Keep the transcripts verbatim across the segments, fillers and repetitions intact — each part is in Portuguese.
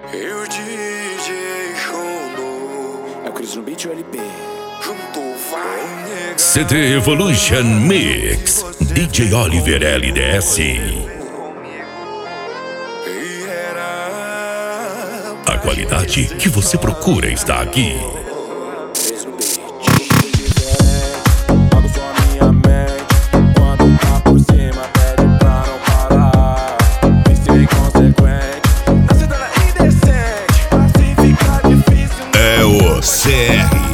E o D J Shono. É o Cris no beat ou L P? Junto vai. C D Evolution Mix, D J Oliver L D S. A qualidade que você procura está aqui. É o C R.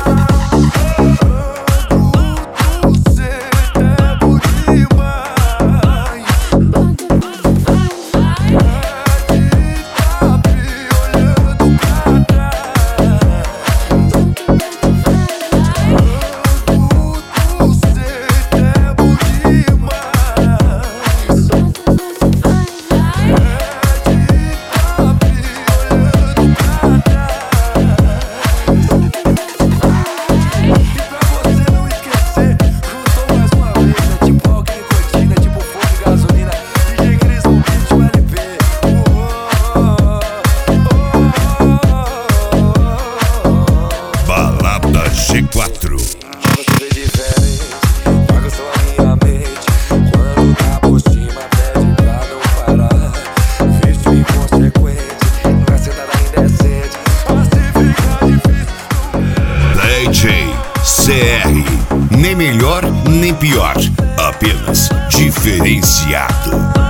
G quatro. Você vê diferente, bagunçou a minha mente. Quando tá por cima, pede pra não parar. Vício inconsequente, pra sentada indecente. Assim fica difícil. D J C R. Nem melhor, nem pior. Apenas diferenciado.